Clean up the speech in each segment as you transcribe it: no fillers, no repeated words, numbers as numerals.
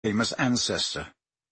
famous ancestor.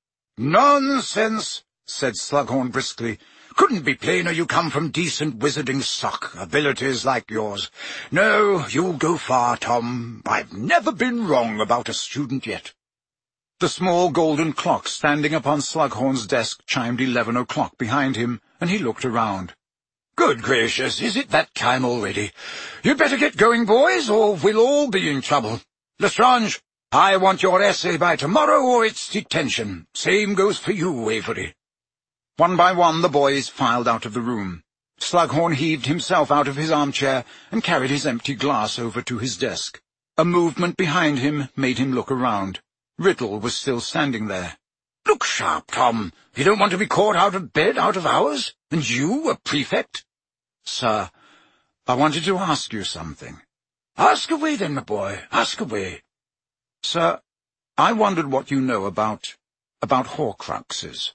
"Nonsense," said Slughorn briskly. "Couldn't be plainer you come from decent wizarding stock, abilities like yours. No, you'll go far, Tom. I've never been wrong about a student yet." The small golden clock standing upon Slughorn's desk chimed 11 o'clock behind him, and he looked around. "Good gracious, is it that time already? You'd better get going, boys, or we'll all be in trouble. Lestrange, I want your essay by tomorrow, or it's detention. Same goes for you, Avery." One by one the boys filed out of the room. Slughorn heaved himself out of his armchair and carried his empty glass over to his desk. A movement behind him made him look around. Riddle was still standing there. "Look sharp, Tom. You don't want to be caught out of bed out of hours? And you, a prefect?" "Sir, I wanted to ask you something." "Ask away then, my boy, ask away." "Sir, I wondered what you know about Horcruxes."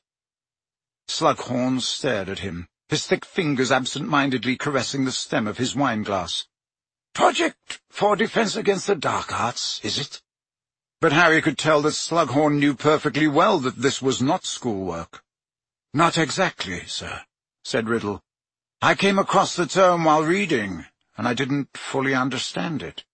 Slughorn stared at him, his thick fingers absent-mindedly caressing the stem of his wineglass. "Project for defense against the dark arts, is it?" But Harry could tell that Slughorn knew perfectly well that this was not schoolwork. "Not exactly, sir," said Riddle. "I came across the term while reading, and I didn't fully understand it."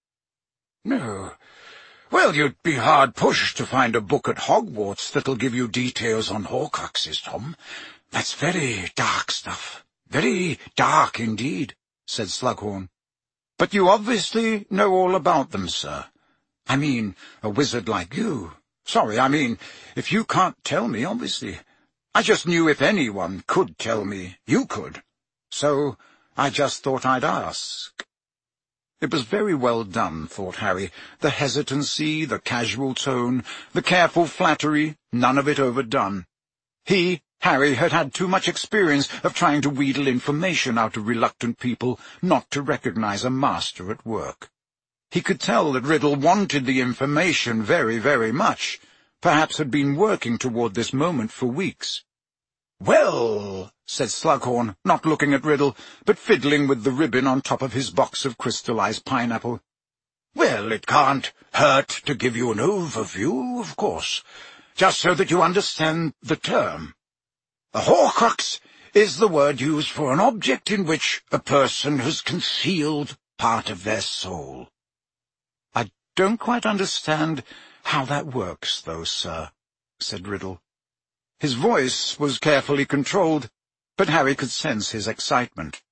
"No. Well, you'd be hard-pushed to find a book at Hogwarts that'll give you details on Horcruxes, Tom. That's very dark stuff. Very dark indeed," said Slughorn. "But you obviously know all about them, sir. I mean, a wizard like you. Sorry, I mean, if you can't tell me, obviously. I just knew if anyone could tell me, you could. So I just thought I'd ask." It was very well done, thought Harry. The hesitancy, the casual tone, the careful flattery, none of it overdone. Harry, had had too much experience of trying to wheedle information out of reluctant people not to recognize a master at work. He could tell that Riddle wanted the information very, very much, perhaps had been working toward this moment for weeks. "Well," said Slughorn, not looking at Riddle, but fiddling with the ribbon on top of his box of crystallized pineapple. "Well, it can't hurt to give you an overview, of course, just so that you understand the term. A Horcrux is the word used for an object in which a person has concealed part of their soul." "I don't quite understand how that works, though, sir," said Riddle. His voice was carefully controlled, but Harry could sense his excitement.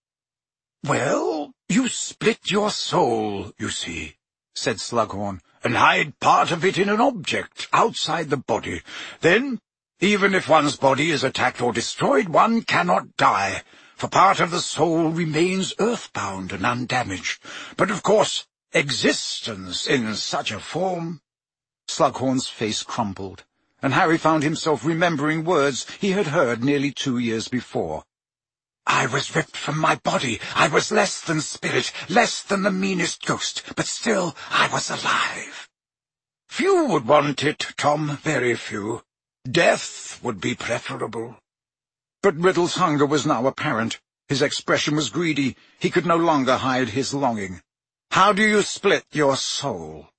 "Well, you split your soul, you see," said Slughorn, "and hide part of it in an object outside the body. Then, even if one's body is attacked or destroyed, one cannot die, for part of the soul remains earthbound and undamaged. But, of course, existence in such a form—" Slughorn's face crumpled, and Harry found himself remembering words he had heard nearly 2 years before. "I was ripped from my body. I was less than spirit, less than the meanest ghost, but still I was alive." "Few would want it, Tom, very few. Death would be preferable." But Riddle's hunger was now apparent. His expression was greedy. He could no longer hide his longing. "How do you split your soul?"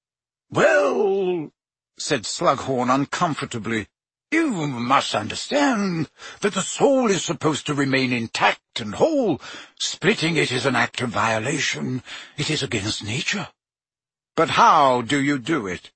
"Well," said Slughorn uncomfortably, "you must understand that the soul is supposed to remain intact and whole. Splitting it is an act of violation. It is against nature." "But how do you do it?"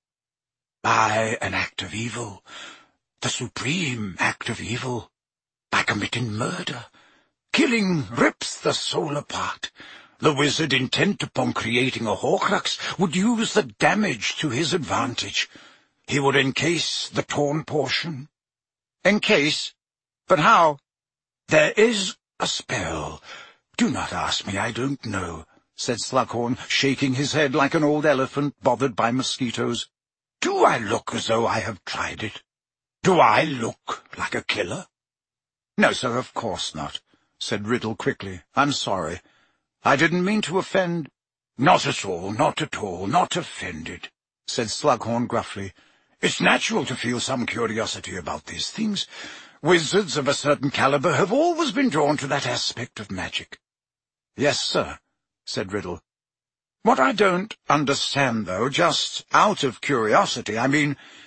"By an act of evil. The supreme act of evil. By committing murder. Killing rips the soul apart. The wizard intent upon creating a Horcrux would use the damage to his advantage. He would encase the torn portion." "Encase? But how?" "There is a spell. Do not ask me, I don't know," said Slughorn, shaking his head like an old elephant bothered by mosquitoes. "Do I look as though I have tried it? Do I look like a killer?" "No, sir, of course not," said Riddle quickly. "I'm sorry. I didn't mean to offend—" "Not at all, not at all, not offended," said Slughorn gruffly. "It's natural to feel some curiosity about these things. Wizards of a certain caliber have always been drawn to that aspect of magic." "Yes, sir," said Riddle. "What I don't understand, though, just out of curiosity, I mean,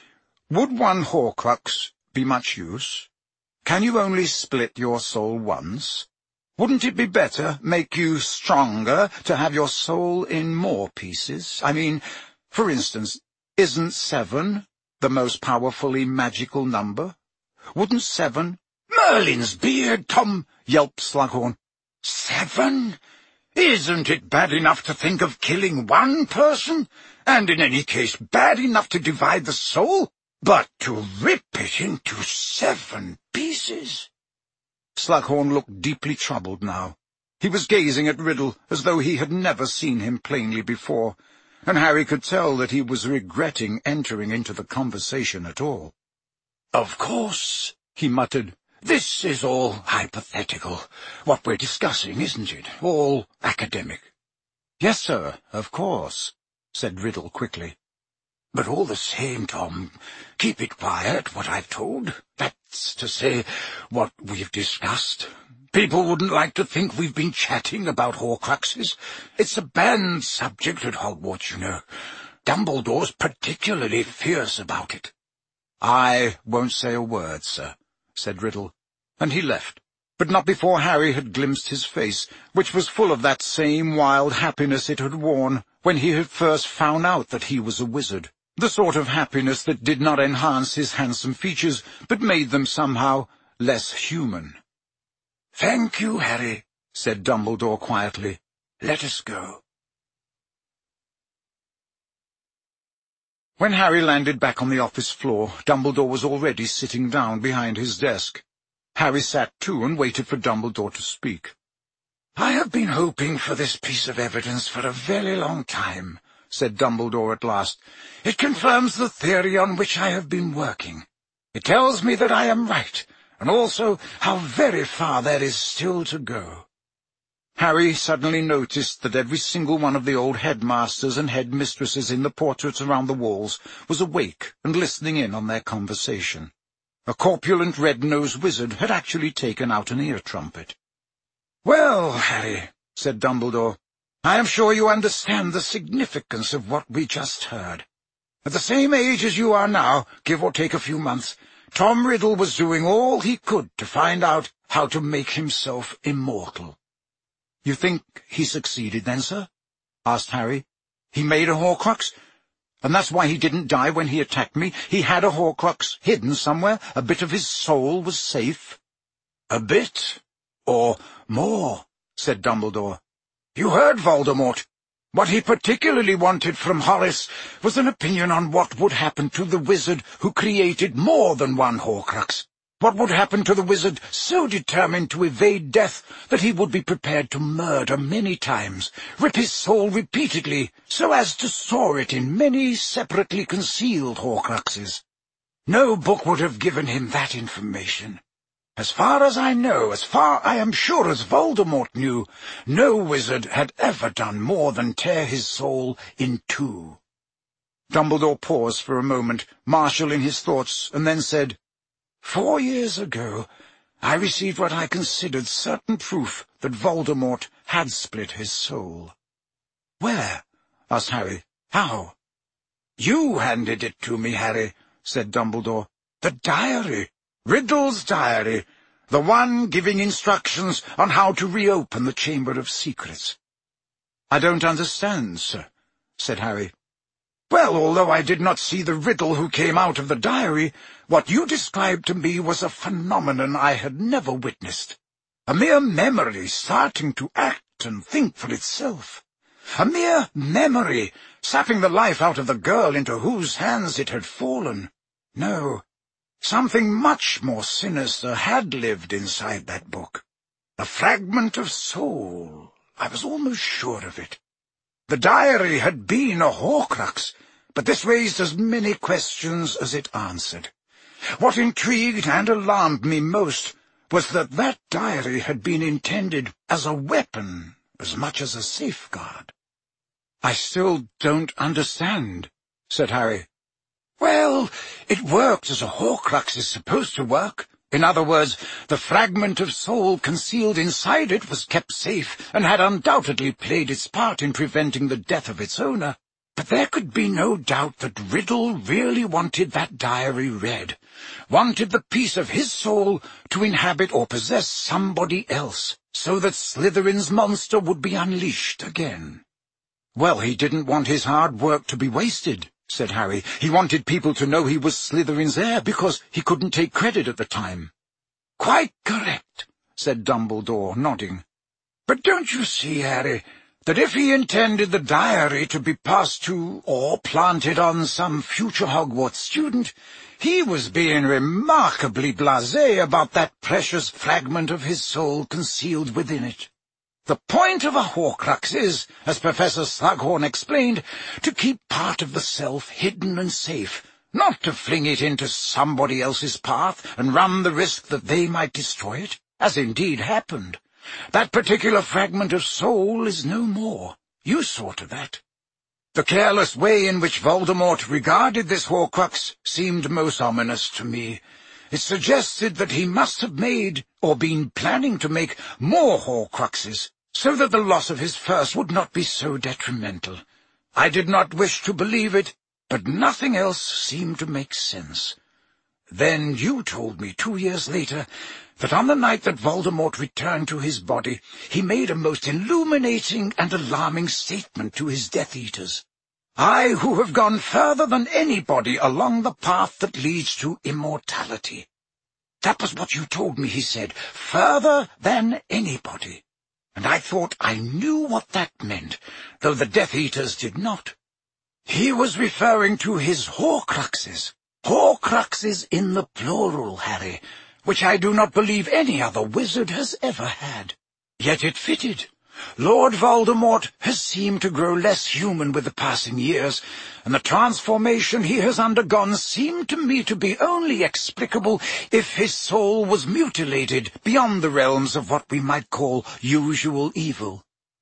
Would one Horcrux be much use? Can you only split your soul once? Wouldn't it be better, make you stronger, to have your soul in more pieces? I mean, for instance, isn't 7 the most powerfully magical number? Wouldn't 7— "Merlin's beard, Tom!" yelped Slughorn. 7? Isn't it bad enough to think of killing one person? And in any case, bad enough to divide the soul? But to rip it into 7 pieces? Slughorn looked deeply troubled now. He was gazing at Riddle as though he had never seen him plainly before, and Harry could tell that he was regretting entering into the conversation at all. "Of course," he muttered, "this is all hypothetical. What we're discussing, isn't it? All academic." "Yes, sir, of course," said Riddle quickly. "But all the same, Tom, keep it quiet, what I've told. That's to say, what we've discussed. People wouldn't like to think we've been chatting about Horcruxes. It's a banned subject at Hogwarts, you know. Dumbledore's particularly fierce about it." "I won't say a word, sir," said Riddle, and he left, but not before Harry had glimpsed his face, which was full of that same wild happiness it had worn when he had first found out that he was a wizard, the sort of happiness that did not enhance his handsome features, but made them somehow less human. "Thank you, Harry," said Dumbledore quietly. "Let us go." When Harry landed back on the office floor, Dumbledore was already sitting down behind his desk. Harry sat too and waited for Dumbledore to speak. "I have been hoping for this piece of evidence for a very long time," said Dumbledore at last. "It confirms the theory on which I have been working. It tells me that I am right, and also how very far there is still to go." Harry suddenly noticed that every single one of the old headmasters and headmistresses in the portraits around the walls was awake and listening in on their conversation. A corpulent red-nosed wizard had actually taken out an ear-trumpet. "Well, Harry," said Dumbledore, "I am sure you understand the significance of what we just heard. At the same age as you are now, give or take a few months, Tom Riddle was doing all he could to find out how to make himself immortal." "You think he succeeded then, sir?" asked Harry. "He made a Horcrux? And that's why he didn't die when he attacked me? He had a Horcrux hidden somewhere? A bit of his soul was safe?" "A bit, or more," said Dumbledore. "You heard Voldemort. What he particularly wanted from Horace was an opinion on what would happen to the wizard who created more than one Horcrux. What would happen to the wizard so determined to evade death that he would be prepared to murder many times, rip his soul repeatedly, so as to store it in many separately concealed Horcruxes. No book would have given him that information. As far as I know, as far, I am sure, as Voldemort knew, no wizard had ever done more than tear his soul in 2. Dumbledore paused for a moment, marshalling his thoughts, and then said, 4 years ago, I received what I considered certain proof that Voldemort had split his soul." "Where?" asked Harry. "How?" "You handed it to me, Harry," said Dumbledore. "The diary. Riddle's diary. The one giving instructions on how to reopen the Chamber of Secrets." "I don't understand, sir," said Harry. "Well, although I did not see the riddle who came out of the diary, what you described to me was a phenomenon I had never witnessed. A mere memory starting to act and think for itself. A mere memory, sapping the life out of the girl into whose hands it had fallen. No, something much more sinister had lived inside that book. A fragment of soul. I was almost sure of it. The diary had been a Horcrux, but this raised as many questions as it answered. What intrigued and alarmed me most was that diary had been intended as a weapon as much as a safeguard." "I still don't understand," said Harry. "Well, it worked as a Horcrux is supposed to work. In other words, the fragment of soul concealed inside it was kept safe and had undoubtedly played its part in preventing the death of its owner. But there could be no doubt that Riddle really wanted that diary read, wanted the piece of his soul to inhabit or possess somebody else, so that Slytherin's monster would be unleashed again. "Well, he didn't want his hard work to be wasted," said Harry. "He wanted people to know he was Slytherin's heir because he couldn't take credit at the time." "Quite correct," said Dumbledore, nodding. "But don't you see, Harry, that if he intended the diary to be passed to or planted on some future Hogwarts student, he was being remarkably blasé about that precious fragment of his soul concealed within it. The point of a Horcrux is, as Professor Slughorn explained, to keep part of the self hidden and safe, not to fling it into somebody else's path and run the risk that they might destroy it, as indeed happened. That particular fragment of soul is no more. You saw to that. The careless way in which Voldemort regarded this Horcrux seemed most ominous to me. It suggested that he must have made, or been planning to make, more Horcruxes, so that the loss of his first would not be so detrimental. I did not wish to believe it, but nothing else seemed to make sense. Then you told me 2 years later that on the night that Voldemort returned to his body, he made a most illuminating and alarming statement to his Death Eaters. I, who have gone further than anybody along the path that leads to immortality. That was what you told me, he said, further than anybody. And I thought I knew what that meant, though the Death Eaters did not. He was referring to his Horcruxes. Horcruxes in the plural, Harry, which I do not believe any other wizard has ever had. Yet it fitted. Lord Voldemort has seemed to grow less human with the passing years, and the transformation he has undergone seemed to me to be only explicable if his soul was mutilated beyond the realms of what we might call usual evil.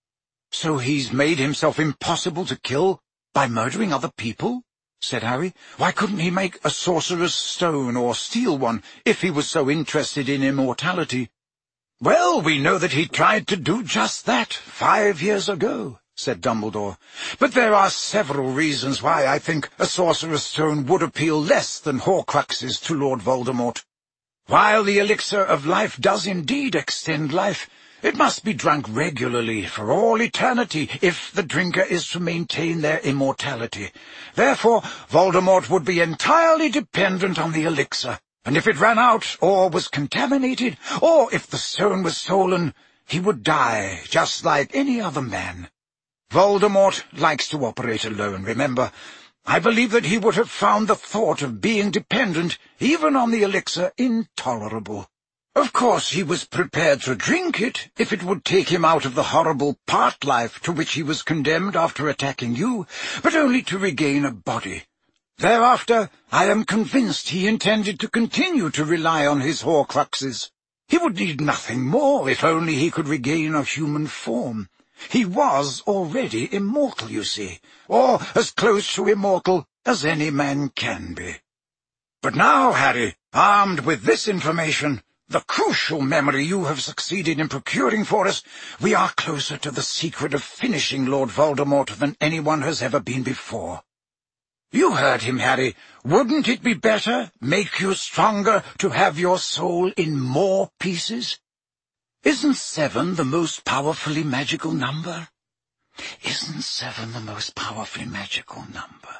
So he's made himself impossible to kill by murdering other people? Said Harry. Why couldn't he make a sorcerer's stone or steal one if he was so interested in immortality? Well, we know that he tried to do just that 5 years ago, said Dumbledore. But there are several reasons why I think a sorcerer's stone would appeal less than Horcruxes to Lord Voldemort. While the elixir of life does indeed extend life, it must be drunk regularly for all eternity if the drinker is to maintain their immortality. Therefore, Voldemort would be entirely dependent on the elixir, and if it ran out, or was contaminated, or if the stone was stolen, he would die just like any other man. Voldemort likes to operate alone, remember. I believe that he would have found the thought of being dependent, even on the elixir, intolerable. Of course, he was prepared to drink it if it would take him out of the horrible part life to which he was condemned after attacking you, but only to regain a body. Thereafter, I am convinced he intended to continue to rely on his Horcruxes. He would need nothing more if only he could regain a human form. He was already immortal, you see, or as close to immortal as any man can be. But now, Harry, armed with this information, the crucial memory you have succeeded in procuring for us, we are closer to the secret of finishing Lord Voldemort than anyone has ever been before. You heard him, Harry. Wouldn't it be better, make you stronger, to have your soul in more pieces? Isn't 7 the most powerfully magical number? Isn't 7 the most powerfully magical number?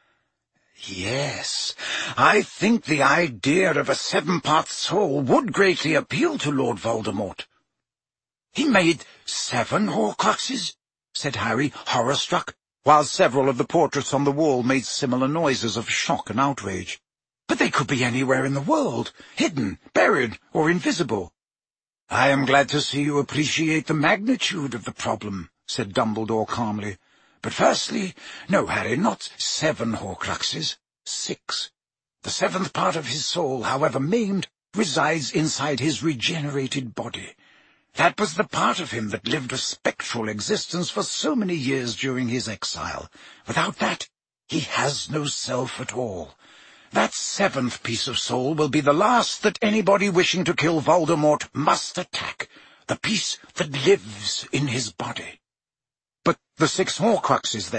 Yes, I think the idea of a 7-part soul would greatly appeal to Lord Voldemort. He made 7 Horcruxes, said Harry, horror-struck, while several of the portraits on the wall made similar noises of shock and outrage. But they could be anywhere in the world, hidden, buried, or invisible. I am glad to see you appreciate the magnitude of the problem, said Dumbledore calmly. But firstly, no, Harry, not 7 Horcruxes, 6. The 7th part of his soul, however maimed, resides inside his regenerated body. That was the part of him that lived a spectral existence for so many years during his exile. Without that, he has no self at all. That 7th piece of soul will be the last that anybody wishing to kill Voldemort must attack, the piece that lives in his body. But the 6 Horcruxes, then,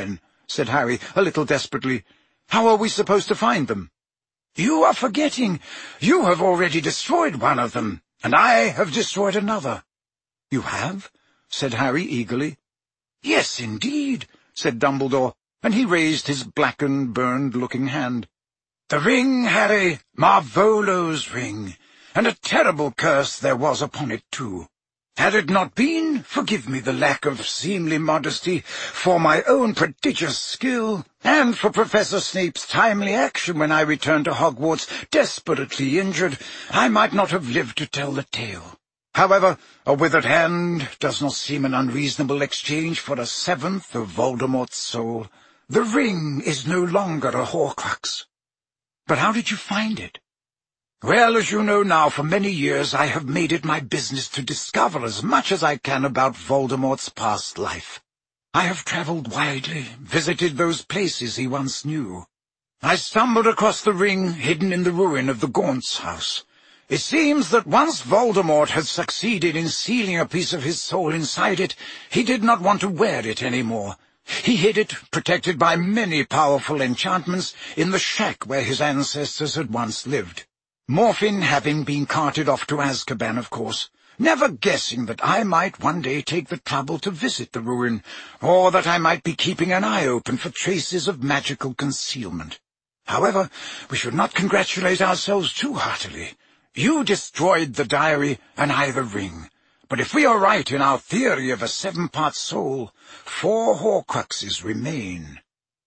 said Harry, a little desperately. "How are we supposed to find them?" "You are forgetting. You have already destroyed one of them, and I have destroyed another." "You have?" said Harry eagerly. "Yes, indeed," said Dumbledore, and he raised his blackened, burned-looking hand. "The ring, Harry, Marvolo's ring, and a terrible curse there was upon it, too. Had it not been, forgive me the lack of seemly modesty, for my own prodigious skill, and for Professor Snape's timely action when I returned to Hogwarts desperately injured, I might not have lived to tell the tale. However, a withered hand does not seem an unreasonable exchange for a seventh of Voldemort's soul. The ring is no longer a Horcrux." "But how did you find it?" "Well, as you know now, for many years I have made it my business to discover as much as I can about Voldemort's past life. I have travelled widely, visited those places he once knew. I stumbled across the ring hidden in the ruin of the Gaunts house. It seems that once Voldemort had succeeded in sealing a piece of his soul inside it, he did not want to wear it any more. He hid it, protected by many powerful enchantments, in the shack where his ancestors had once lived. Morphin having been carted off to Azkaban, of course, never guessing that I might one day take the trouble to visit the ruin, or that I might be keeping an eye open for traces of magical concealment. However, we should not congratulate ourselves too heartily. You destroyed the diary, and I the ring. But if we are right in our theory of a 7-part soul, 4 Horcruxes remain."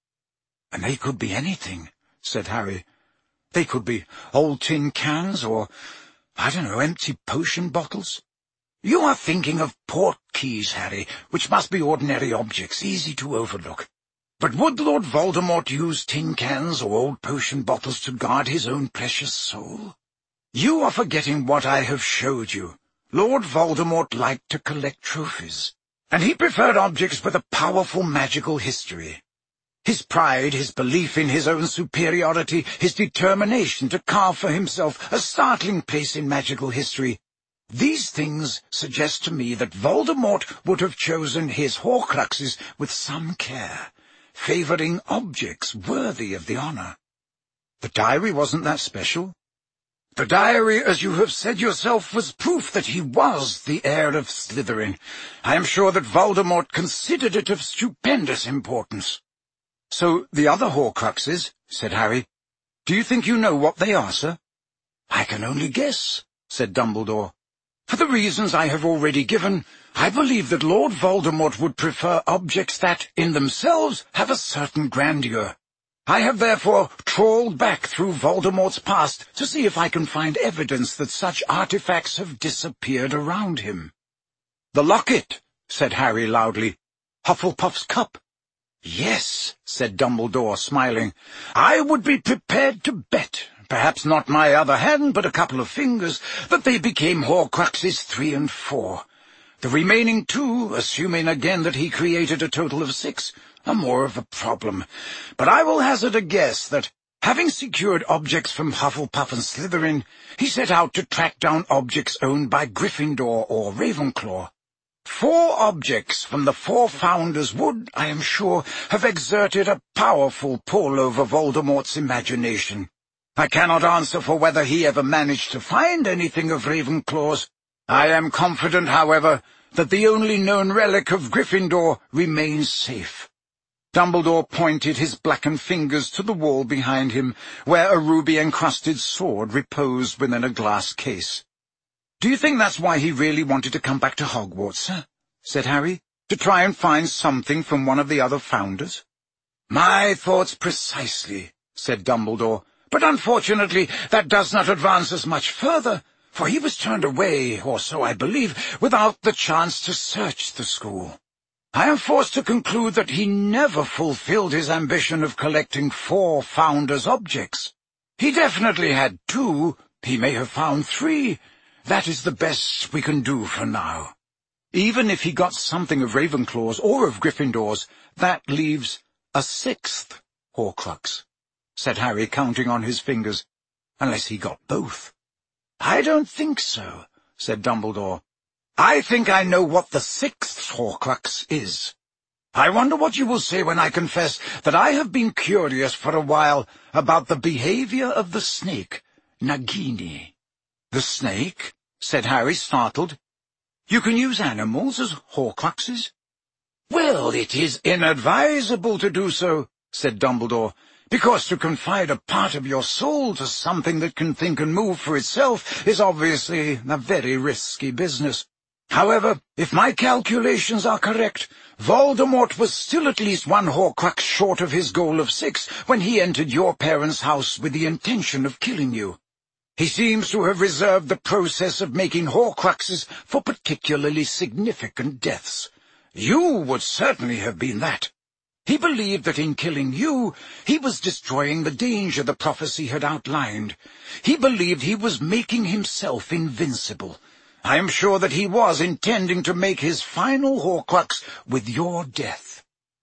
"And they could be anything," said Harry. "They could be old tin cans or, I don't know, empty potion bottles." "You are thinking of port keys, Harry, which must be ordinary objects, easy to overlook. But would Lord Voldemort use tin cans or old potion bottles to guard his own precious soul? You are forgetting what I have showed you. Lord Voldemort liked to collect trophies, and he preferred objects with a powerful magical history. His pride, his belief in his own superiority, his determination to carve for himself a startling place in magical history, these things suggest to me that Voldemort would have chosen his Horcruxes with some care, favouring objects worthy of the honour." "The diary wasn't that special?" "The diary, as you have said yourself, was proof that he was the heir of Slytherin. I am sure that Voldemort considered it of stupendous importance." "So the other Horcruxes," said Harry, "do you think you know what they are, sir?" "I can only guess," said Dumbledore. "For the reasons I have already given, I believe that Lord Voldemort would prefer objects that, in themselves, have a certain grandeur. I have therefore trawled back through Voldemort's past to see if I can find evidence that such artifacts have disappeared around him." "The locket," said Harry loudly. "Hufflepuff's cup." "Yes," said Dumbledore, smiling. "I would be prepared to bet, perhaps not my other hand, but a couple of fingers, that they became Horcruxes 3 and 4. The remaining 2, assuming again that he created a total of 6, are more of a problem. But I will hazard a guess that, having secured objects from Hufflepuff and Slytherin, he set out to track down objects owned by Gryffindor or Ravenclaw. 4 objects from the 4 founders would, I am sure, have exerted a powerful pull over Voldemort's imagination. I cannot answer for whether he ever managed to find anything of Ravenclaw's. I am confident, however, that the only known relic of Gryffindor remains safe." Dumbledore pointed his blackened fingers to the wall behind him, where a ruby-encrusted sword reposed within a glass case. "Do you think that's why he really wanted to come back to Hogwarts, sir?" said Harry. "To try and find something from one of the other founders?" "My thoughts precisely," said Dumbledore. "But unfortunately that does not advance us much further, for he was turned away, or so I believe, without the chance to search the school. I am forced to conclude that he never fulfilled his ambition of collecting 4 founders' objects. He definitely had 2, he may have found 3. That is the best we can do for now." "Even if he got something of Ravenclaw's or of Gryffindor's, that leaves a 6th Horcrux," said Harry, counting on his fingers, "unless he got both." "I don't think so," said Dumbledore. "I think I know what the 6th Horcrux is." I wonder what you will say when I confess that I have been curious for a while about the behavior of the snake, Nagini." "The snake?" said Harry, startled. "You can use animals as Horcruxes?" "Well, it is inadvisable to do so," said Dumbledore, "because to confide a part of your soul to something that can think and move for itself is obviously a very risky business. However, if my calculations are correct, Voldemort was still at least one Horcrux short of his goal of 6 when he entered your parents' house with the intention of killing you. He seems to have reserved the process of making Horcruxes for particularly significant deaths. You would certainly have been that. He believed that in killing you, he was destroying the danger the prophecy had outlined. He believed he was making himself invincible. I am sure that he was intending to make his final Horcrux with your death.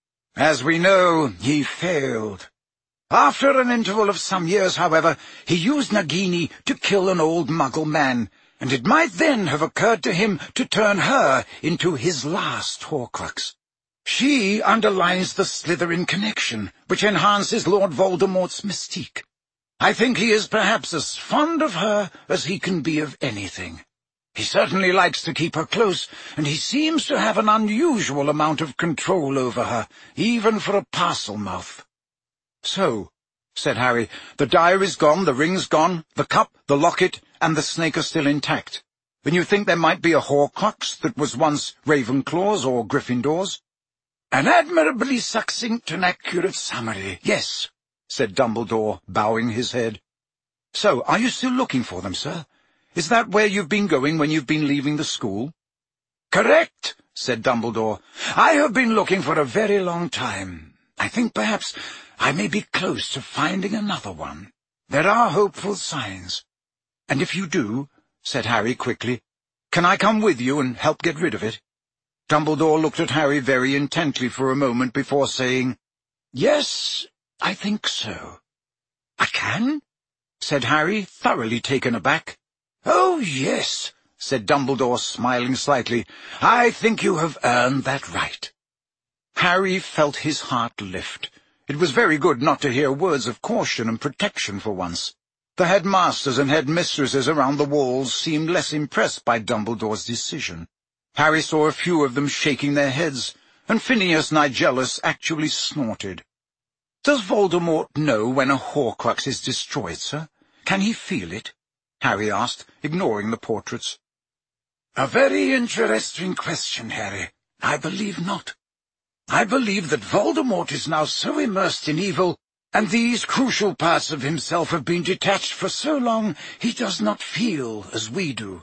As we know, he failed. After an interval of some years, however, he used Nagini to kill an old Muggle man, and it might then have occurred to him to turn her into his last Horcrux. She underlines the Slytherin connection, which enhances Lord Voldemort's mystique. I think he is perhaps as fond of her as he can be of anything. He certainly likes to keep her close, and he seems to have an unusual amount of control over her, even for a Parselmouth." "So," said Harry, "the diary's gone, the ring's gone, the cup, the locket, and the snake are still intact. Then you think there might be a Horcrux that was once Ravenclaw's or Gryffindor's?" "An admirably succinct and accurate summary, yes," said Dumbledore, bowing his head. "So, are you still looking for them, sir? Is that where you've been going when you've been leaving the school?" "Correct," said Dumbledore. "I have been looking for a very long time. I think perhaps I may be close to finding another one. There are hopeful signs." "And if you do," said Harry quickly, "can I come with you and help get rid of it?" Dumbledore looked at Harry very intently for a moment before saying, "Yes, I think so." "I can?" said Harry, thoroughly taken aback. "Oh, yes," said Dumbledore, smiling slightly. "I think you have earned that right." Harry felt his heart lift. It was very good not to hear words of caution and protection for once. The headmasters and headmistresses around the walls seemed less impressed by Dumbledore's decision. Harry saw a few of them shaking their heads, and Phineas Nigellus actually snorted. "Does Voldemort know when a Horcrux is destroyed, sir? Can he feel it?" Harry asked, ignoring the portraits. "A very interesting question, Harry. I believe not. I believe that Voldemort is now so immersed in evil, and these crucial parts of himself have been detached for so long he does not feel as we do.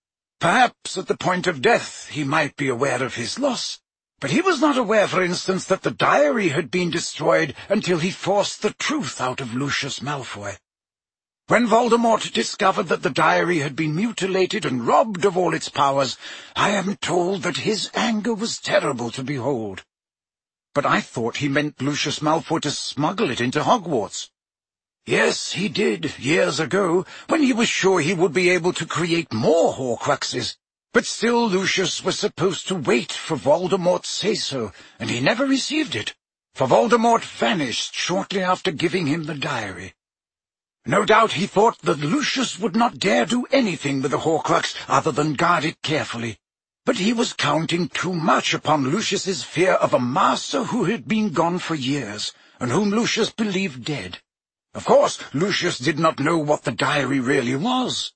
Perhaps at the point of death he might be aware of his loss, but he was not aware, for instance, that the diary had been destroyed until he forced the truth out of Lucius Malfoy. When Voldemort discovered that the diary had been mutilated and robbed of all its powers, I am told that his anger was terrible to behold." "But I thought he meant Lucius Malfoy to smuggle it into Hogwarts." "Yes, he did, years ago, when he was sure he would be able to create more Horcruxes. But still Lucius was supposed to wait for Voldemort's say-so, and he never received it, for Voldemort vanished shortly after giving him the diary. No doubt he thought that Lucius would not dare do anything with the Horcrux other than guard it carefully. But he was counting too much upon Lucius's fear of a master who had been gone for years, and whom Lucius believed dead. Of course, Lucius did not know what the diary really was.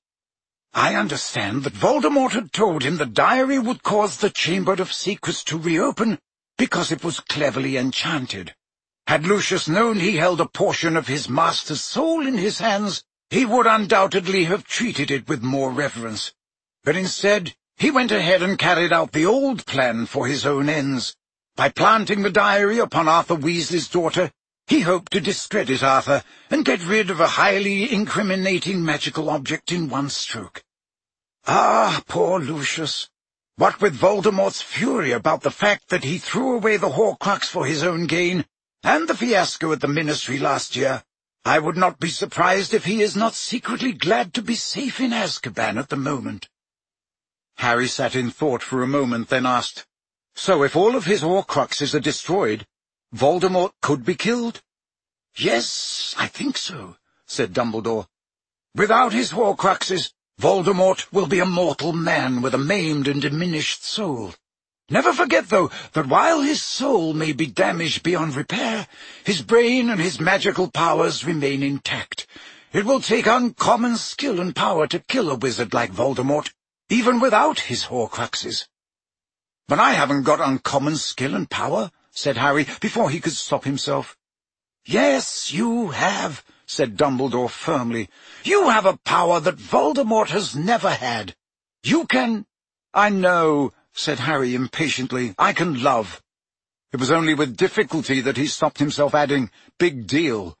I understand that Voldemort had told him the diary would cause the Chamber of Secrets to reopen because it was cleverly enchanted. Had Lucius known he held a portion of his master's soul in his hands, he would undoubtedly have treated it with more reverence. But instead, he went ahead and carried out the old plan for his own ends. By planting the diary upon Arthur Weasley's daughter, he hoped to discredit Arthur and get rid of a highly incriminating magical object in one stroke. Ah, poor Lucius! What with Voldemort's fury about the fact that he threw away the Horcrux for his own gain, and the fiasco at the Ministry last year, I would not be surprised if he is not secretly glad to be safe in Azkaban at the moment." Harry sat in thought for a moment, then asked, So if all of his Horcruxes are destroyed, Voldemort could be killed? Yes, I think so, said Dumbledore. Without his Horcruxes, Voldemort will be a mortal man with a maimed and diminished soul. Never forget, though, that while his soul may be damaged beyond repair, his brain and his magical powers remain intact. It will take uncommon skill and power to kill a wizard like Voldemort, even without his Horcruxes. But I haven't got uncommon skill and power, said Harry, before he could stop himself. Yes, you have, said Dumbledore firmly. You have a power that Voldemort has never had. You can— I know, said Harry impatiently. I can love. It was only with difficulty that he stopped himself, adding, big deal.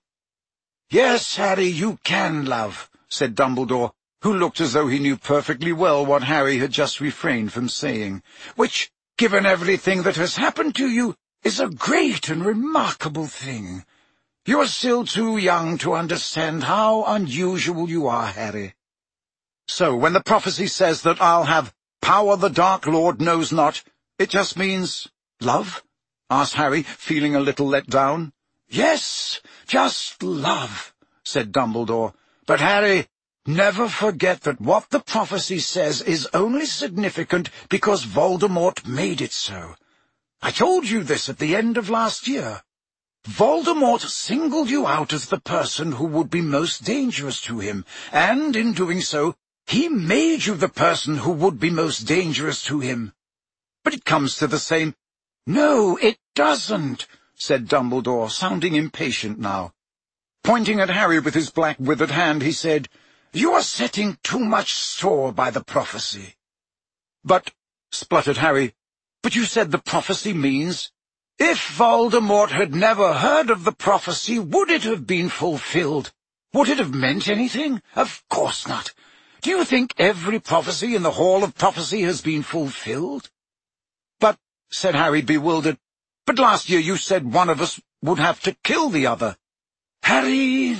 Yes, Harry, you can love, said Dumbledore, who looked as though he knew perfectly well what Harry had just refrained from saying, which, given everything that has happened to you, is a great and remarkable thing. You are still too young to understand how unusual you are, Harry. So, when the prophecy says that I'll have power the Dark Lord knows not, it just means love? Asked Harry, feeling a little let down. Yes, just love, said Dumbledore. But, Harry, never forget that what the prophecy says is only significant because Voldemort made it so. I told you this at the end of last year. Voldemort singled you out as the person who would be most dangerous to him, and in doing so, he made you the person who would be most dangerous to him. But it comes to the same— No, it doesn't, said Dumbledore, sounding impatient now. Pointing at Harry with his black withered hand, he said, You are setting too much store by the prophecy. But, spluttered Harry, but you said the prophecy means— If Voldemort had never heard of the prophecy, would it have been fulfilled? Would it have meant anything? Of course not. Do you think every prophecy in the Hall of Prophecy has been fulfilled? But, said Harry, bewildered, but last year you said one of us would have to kill the other. Harry,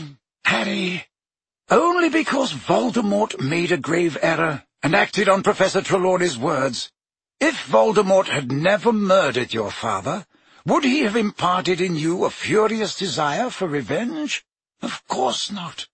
only because Voldemort made a grave error and acted on Professor Trelawney's words. If Voldemort had never murdered your father, would he have imparted in you a furious desire for revenge? Of course not.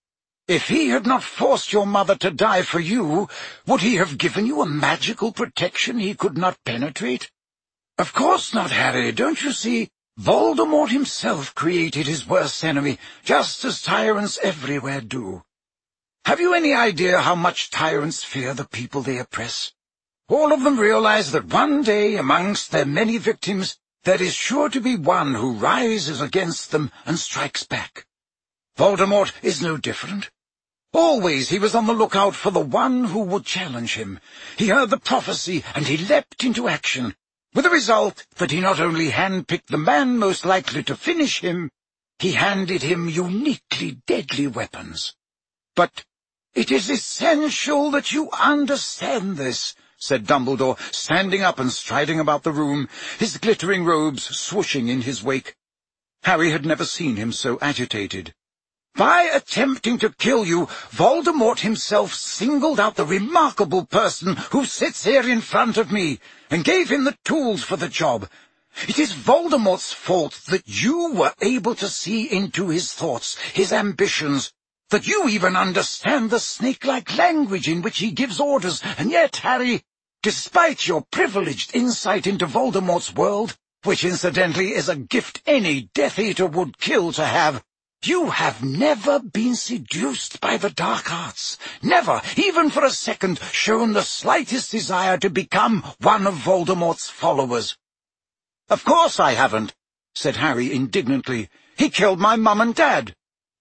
If he had not forced your mother to die for you, would he have given you a magical protection he could not penetrate? Of course not, Harry. Don't you see? Voldemort himself created his worst enemy, just as tyrants everywhere do. Have you any idea how much tyrants fear the people they oppress? All of them realize that one day, amongst their many victims, there is sure to be one who rises against them and strikes back. Voldemort is no different. Always he was on the lookout for the one who would challenge him. He heard the prophecy, and he leapt into action, with the result that he not only handpicked the man most likely to finish him, he handed him uniquely deadly weapons. But it is essential that you understand this, said Dumbledore, standing up and striding about the room, his glittering robes swooshing in his wake. Harry had never seen him so agitated. By attempting to kill you, Voldemort himself singled out the remarkable person who sits here in front of me, and gave him the tools for the job. It is Voldemort's fault that you were able to see into his thoughts, his ambitions, that you even understand the snake-like language in which he gives orders, and yet, Harry, despite your privileged insight into Voldemort's world, which incidentally is a gift any Death Eater would kill to have, you have never been seduced by the dark arts, never, even for a second, shown the slightest desire to become one of Voldemort's followers. Of course I haven't, said Harry indignantly. He killed my mum and dad.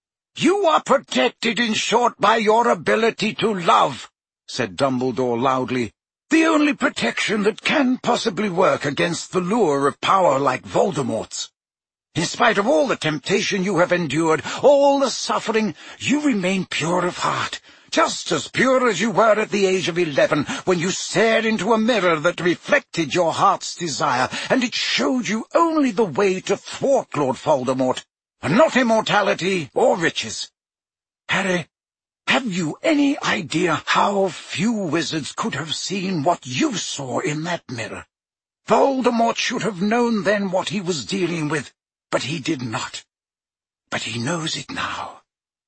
You are protected, in short, by your ability to love, said Dumbledore loudly. The only protection that can possibly work against the lure of power like Voldemort's. In spite of all the temptation you have endured, all the suffering, you remain pure of heart, just as pure as you were at the age of 11, when you stared into a mirror that reflected your heart's desire, and it showed you only the way to thwart Lord Voldemort, and not immortality or riches. Harry, have you any idea how few wizards could have seen what you saw in that mirror? Voldemort should have known then what he was dealing with, but he did not. But he knows it now.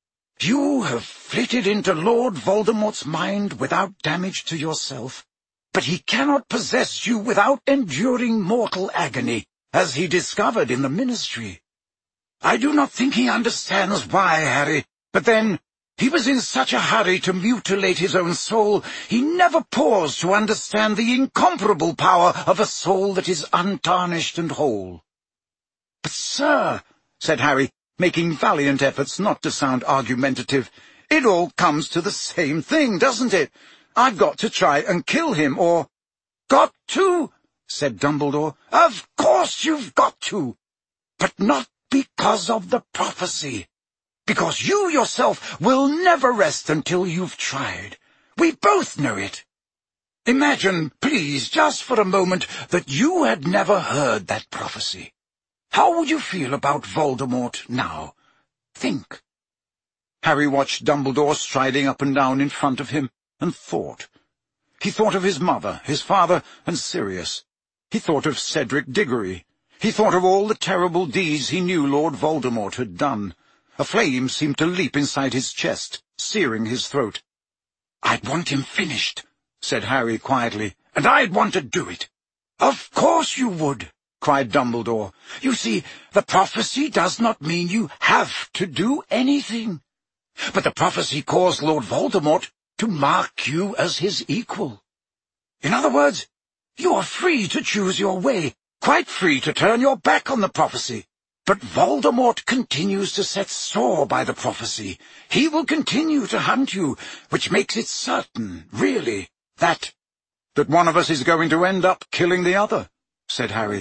You have flitted into Lord Voldemort's mind without damage to yourself, but he cannot possess you without enduring mortal agony, as he discovered in the Ministry. I do not think he understands why, Harry, but then, he was in such a hurry to mutilate his own soul, he never paused to understand the incomparable power of a soul that is untarnished and whole. But, sir, said Harry, making valiant efforts not to sound argumentative, it all comes to the same thing, doesn't it? I've got to try and kill him, or— Got to? Said Dumbledore. Of course you've got to, but not because of the prophecy. Because you yourself will never rest until you've tried. We both know it. Imagine, please, just for a moment, that you had never heard that prophecy. How would you feel about Voldemort now? Think. Harry watched Dumbledore striding up and down in front of him, and thought. He thought of his mother, his father, and Sirius. He thought of Cedric Diggory. He thought of all the terrible deeds he knew Lord Voldemort had done. A flame seemed to leap inside his chest, searing his throat. "I'd want him finished," said Harry quietly, "and I'd want to do it." "Of course you would," cried Dumbledore. "You see, the prophecy does not mean you have to do anything. But the prophecy caused Lord Voldemort to mark you as his equal. In other words, you are free to choose your way, quite free to turn your back on the prophecy. But Voldemort continues to set store by the prophecy. He will continue to hunt you, which makes it certain, really, that one of us is going to end up killing the other," said Harry.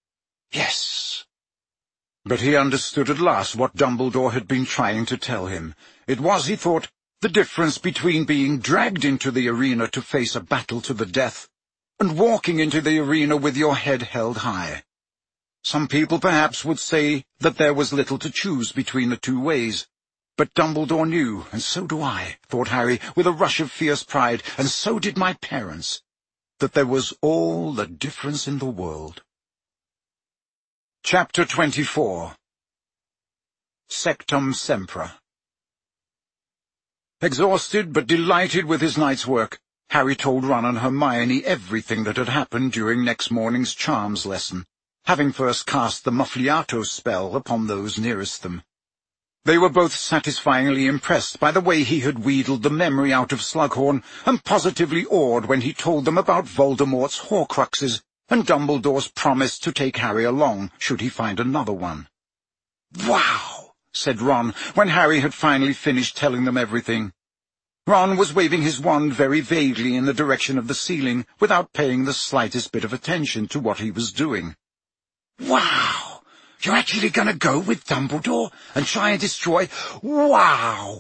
"Yes." But he understood at last what Dumbledore had been trying to tell him. It was, he thought, the difference between being dragged into the arena to face a battle to the death and walking into the arena with your head held high. Some people perhaps would say that there was little to choose between the two ways. But Dumbledore knew, and so do I, thought Harry, with a rush of fierce pride, and so did my parents, that there was all the difference in the world. Chapter 24. Sectum Sempra. Exhausted but delighted with his night's work, Harry told Ron and Hermione everything that had happened during next morning's charms lesson, having first cast the Muffliato spell upon those nearest them. They were both satisfyingly impressed by the way he had wheedled the memory out of Slughorn, and positively awed when he told them about Voldemort's Horcruxes and Dumbledore's promise to take Harry along, should he find another one. "Wow!" said Ron, when Harry had finally finished telling them everything. Ron was waving his wand very vaguely in the direction of the ceiling, without paying the slightest bit of attention to what he was doing. "Wow! You're actually going to go with Dumbledore and try and destroy— Wow!"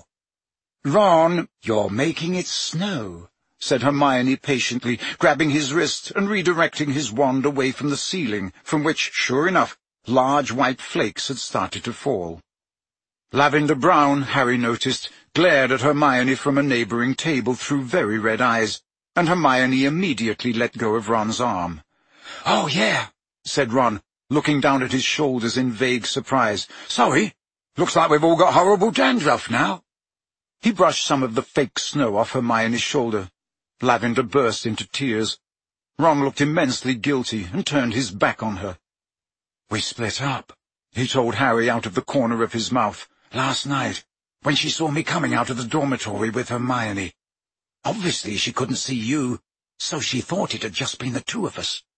"Ron, you're making it snow," said Hermione patiently, grabbing his wrist and redirecting his wand away from the ceiling, from which, sure enough, large white flakes had started to fall. Lavender Brown, Harry noticed, glared at Hermione from a neighbouring table through very red eyes, and Hermione immediately let go of Ron's arm. "Oh, yeah," said Ron, looking down at his shoulders in vague surprise. "Sorry, looks like we've all got horrible dandruff now." He brushed some of the fake snow off Hermione's shoulder. Lavender burst into tears. Ron looked immensely guilty and turned his back on her. "We split up," he told Harry out of the corner of his mouth, "last night, when she saw me coming out of the dormitory with Hermione. Obviously she couldn't see you, so she thought it had just been the two of us."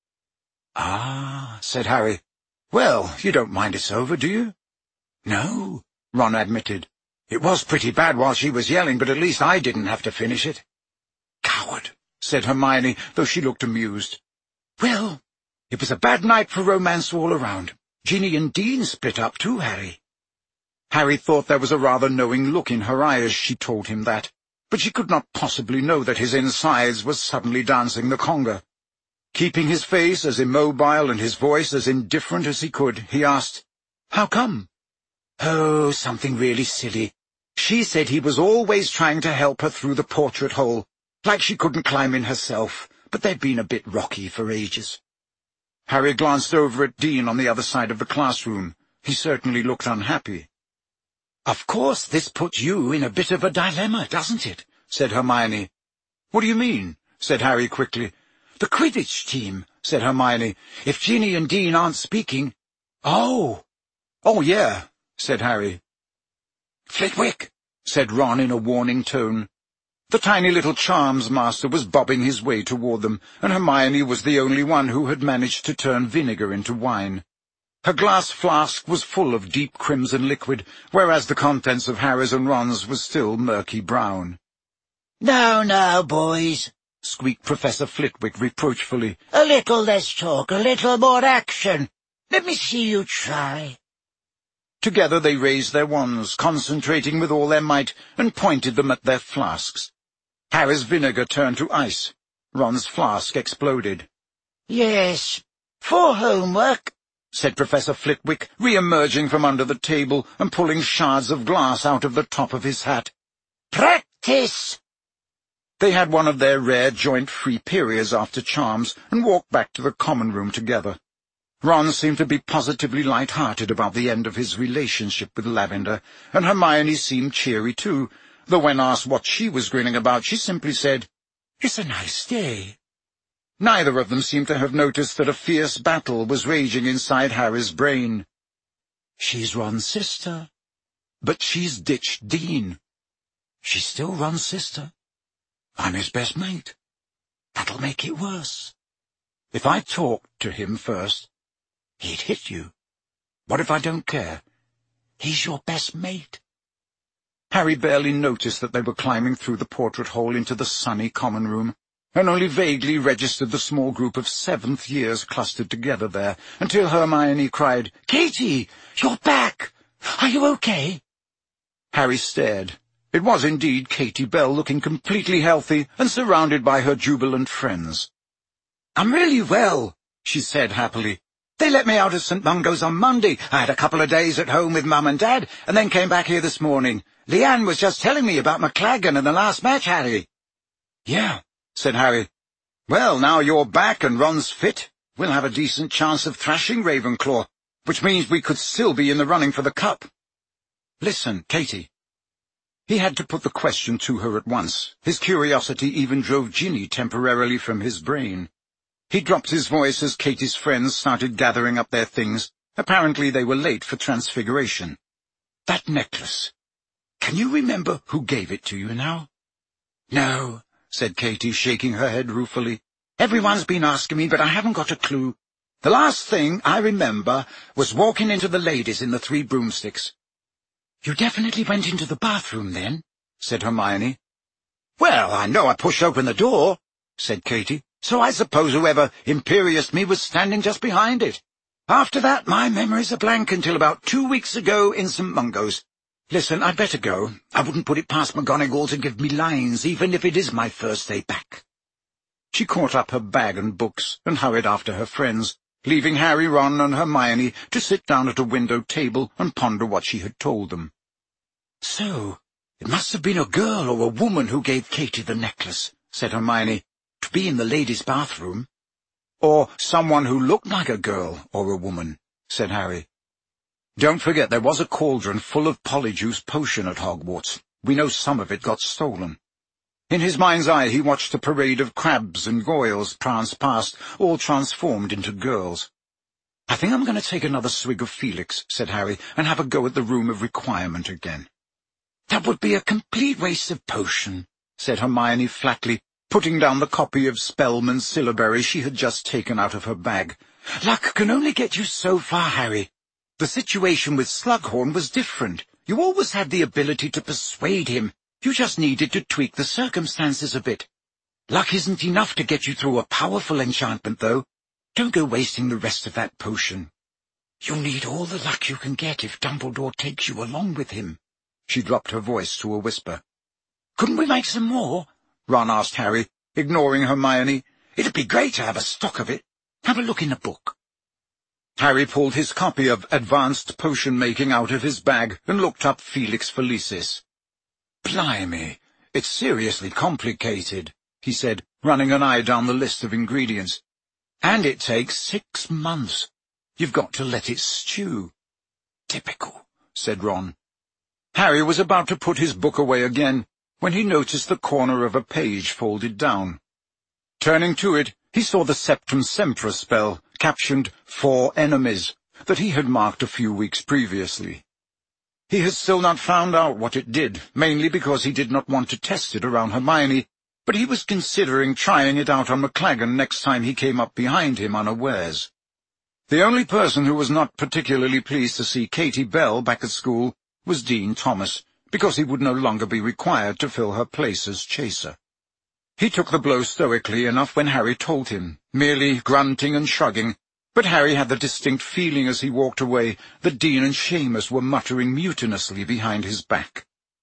"Ah," said Harry. "Well, you don't mind it's over, do you?" "No," Ron admitted. "It was pretty bad while she was yelling, but at least I didn't have to finish it." "Coward," said Hermione, though she looked amused. "Well, it was a bad night for romance all around. Ginny and Dean split up too, Harry." Harry thought there was a rather knowing look in her eye as she told him that, but she could not possibly know that his insides were suddenly dancing the conga. Keeping his face as immobile and his voice as indifferent as he could, he asked, "How come?" "Oh, something really silly. She said he was always trying to help her through the portrait hole, like she couldn't climb in herself, but they'd been a bit rocky for ages." Harry glanced over at Dean on the other side of the classroom. He certainly looked unhappy. "Of course this puts you in a bit of a dilemma, doesn't it?" said Hermione. "What do you mean?" said Harry quickly. "The Quidditch team," said Hermione. "If Ginny and Dean aren't speaking—" "Oh! Oh, yeah," said Harry. "Flitwick," said Ron in a warning tone. The tiny little charms master was bobbing his way toward them, and Hermione was the only one who had managed to turn vinegar into wine. Her glass flask was full of deep crimson liquid, whereas the contents of Harry's and Ron's was still murky brown. "Now, boys," squeaked Professor Flitwick reproachfully. "A little less talk, a little more action. Let me see you try." Together they raised their wands, concentrating with all their might, and pointed them at their flasks. Harry's vinegar turned to ice. Ron's flask exploded. "Yes, for homework," said Professor Flitwick, re-emerging from under the table and pulling shards of glass out of the top of his hat. "Practice!" They had one of their rare joint-free periods after charms and walked back to the common room together. Ron seemed to be positively light-hearted about the end of his relationship with Lavender, and Hermione seemed cheery too, though when asked what she was grinning about, she simply said, "It's a nice day." Neither of them seemed to have noticed that a fierce battle was raging inside Harry's brain. "She's Ron's sister, but she's ditched Dean. She's still Ron's sister. I'm his best mate. That'll make it worse. If I talked to him first, he'd hit you. What if I don't care? He's your best mate." Harry barely noticed that they were climbing through the portrait hole into the sunny common room, and only vaguely registered the small group of seventh years clustered together there, until Hermione cried, "Katie, you're back! Are you okay?" Harry stared. It was indeed Katie Bell, looking completely healthy and surrounded by her jubilant friends. "I'm really well," she said happily. "They let me out of St. Mungo's on Monday. I had a couple of days at home with Mum and Dad, and then came back here this morning. Leanne was just telling me about McLaggen and the last match, Harry." "Yeah," said Harry. "Well, now you're back and Ron's fit, we'll have a decent chance of thrashing Ravenclaw, which means we could still be in the running for the cup. Listen, Katie." He had to put the question to her at once. His curiosity even drove Ginny temporarily from his brain. He dropped his voice as Katie's friends started gathering up their things. Apparently they were late for Transfiguration. "That necklace. Can you remember who gave it to you now?" "No," said Katie, shaking her head ruefully. "Everyone's been asking me, but I haven't got a clue. The last thing I remember was walking into the ladies in the Three Broomsticks." "You definitely went into the bathroom, then?" said Hermione. "Well, I know I pushed open the door," said Katie, "so I suppose whoever imperioused me was standing just behind it. After that, my memory's a blank until about 2 weeks ago in St. Mungo's. Listen, I'd better go. I wouldn't put it past McGonagall to give me lines, even if it is my first day back." She caught up her bag and books and hurried after her friends, leaving Harry, Ron, and Hermione to sit down at a window table and ponder what she had told them. "So, it must have been a girl or a woman who gave Katie the necklace," said Hermione, "to be in the ladies' bathroom." "Or someone who looked like a girl or a woman," said Harry. "Don't forget there was a cauldron full of Polyjuice potion at Hogwarts. We know some of it got stolen." In his mind's eye he watched a parade of crabs and goyles prance past, all transformed into girls. "I think I'm going to take another swig of Felix," said Harry, "and have a go at the Room of Requirement again." "That would be a complete waste of potion," said Hermione flatly, putting down the copy of Spellman's syllabary she had just taken out of her bag. "Luck can only get you so far, Harry. The situation with Slughorn was different. You always had the ability to persuade him. You just needed to tweak the circumstances a bit. Luck isn't enough to get you through a powerful enchantment, though. Don't go wasting the rest of that potion. You'll need all the luck you can get if Dumbledore takes you along with him." She dropped her voice to a whisper. "Couldn't we make some more?" Ron asked Harry, ignoring Hermione. "It'd be great to have a stock of it. Have a look in the book." Harry pulled his copy of Advanced Potion-Making out of his bag and looked up Felix Felicis. "Blimey, it's seriously complicated," he said, running an eye down the list of ingredients. And it takes 6 months. You've got to let it stew." "Typical," said Ron. Harry was about to put his book away again when he noticed the corner of a page folded down. Turning to it, he saw the Septum Sempra spell, captioned "For Enemies," that he had marked a few weeks previously. He had still not found out what it did, mainly because he did not want to test it around Hermione, but he was considering trying it out on McLaggen next time he came up behind him unawares. The only person who was not particularly pleased to see Katie Bell back at school was Dean Thomas, because he would no longer be required to fill her place as chaser. He took the blow stoically enough when Harry told him, merely grunting and shrugging, but Harry had the distinct feeling as he walked away that Dean and Seamus were muttering mutinously behind his back.